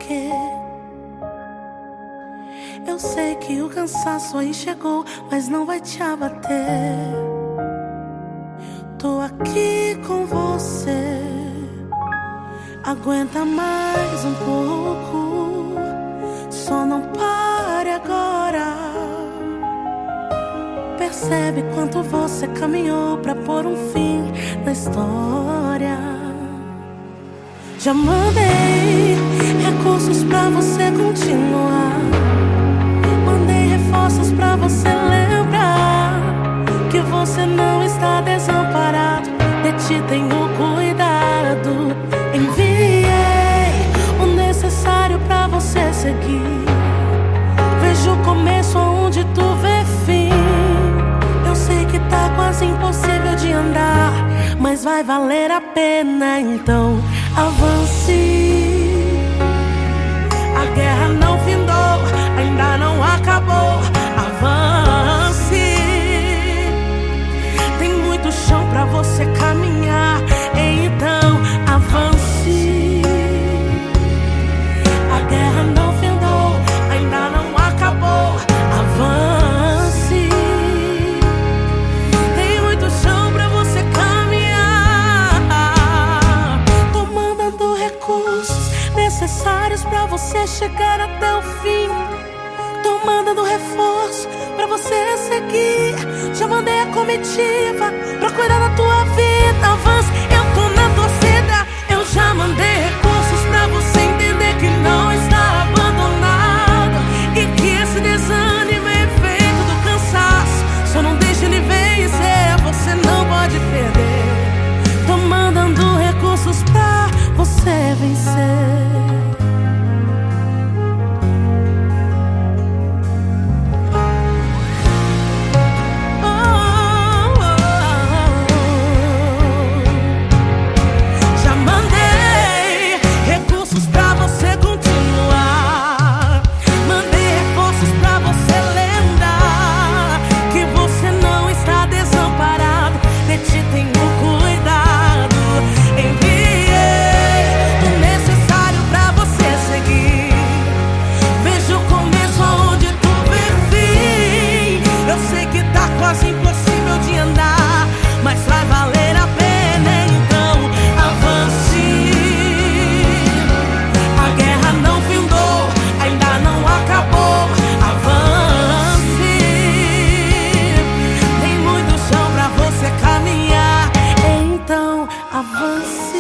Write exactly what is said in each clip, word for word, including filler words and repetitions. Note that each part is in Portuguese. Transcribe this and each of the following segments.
quê? Eu sei que o cansaço aí chegou, mas não vai te abater. Tô aqui com você. Aguenta mais um pouco, só não pare agora. Percebe quanto você caminhou pra pôr um fim na história. Já mandei recursos pra você continuar. Mandei reforços pra você lembrar que você não está desamparado. De ti tenho cuidado. Enviei o necessário pra você seguir. Vejo o começo onde tu vê fim. Eu sei que tá quase impossível de andar, mas vai valer a pena, então avance. A guerra não findou, ainda não acabou. Avance. Tem muito chão pra você caminhar, então avance. A guerra não findou, ainda não acabou. Avance. Tem muito chão pra você caminhar. Tô mandando recursos necessários pra você chegar até o fim. Tô mandando reforço pra você seguir. Já mandei a comitiva pra cuidar da tua vida. Avance, eu tô na torcida. Eu já mandei recursos pra você entender que não está abandonado e que esse desânimo é efeito do cansaço. Só não deixe ele vencer, você não pode perder. Tô mandando recursos pra você vencer. Quase impossível de andar, mas vai valer a pena, então avance. A guerra não findou, ainda não acabou. Avance. Tem muito chão pra você caminhar, então avance.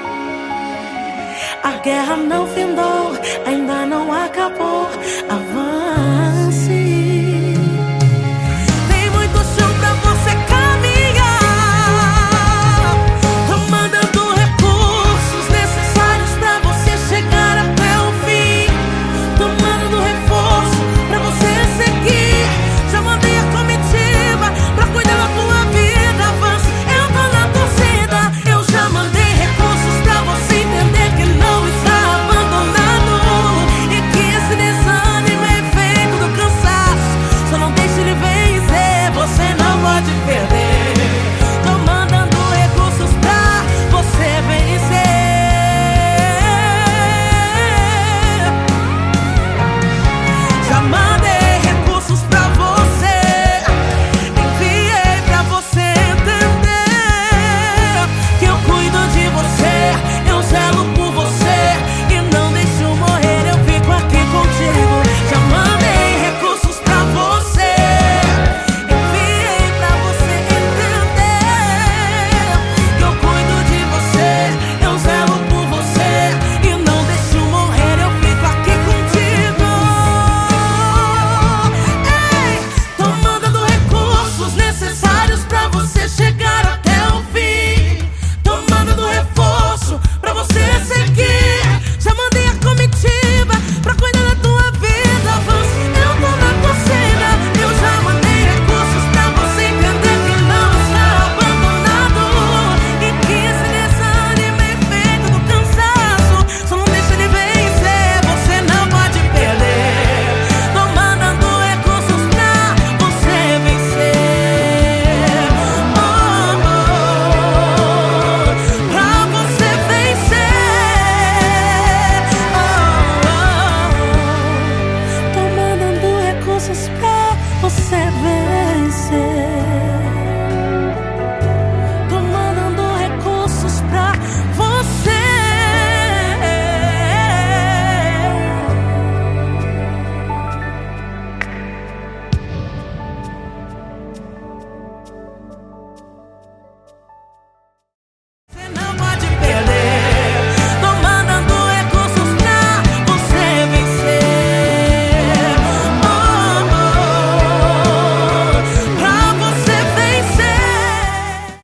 A guerra não findou, ainda não acabou. Avance.